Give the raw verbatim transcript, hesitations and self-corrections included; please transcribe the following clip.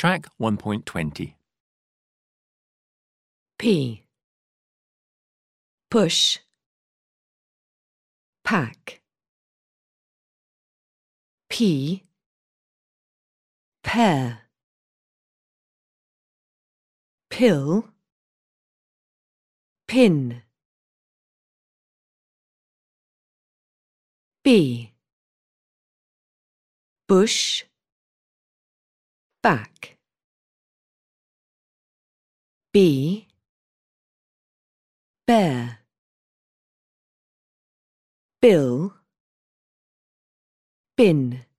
Track one point twenty. P. Push. Pack. P. Pear. Pill. Pin. B. Bush. Back. B. Bear. Bill. Bin.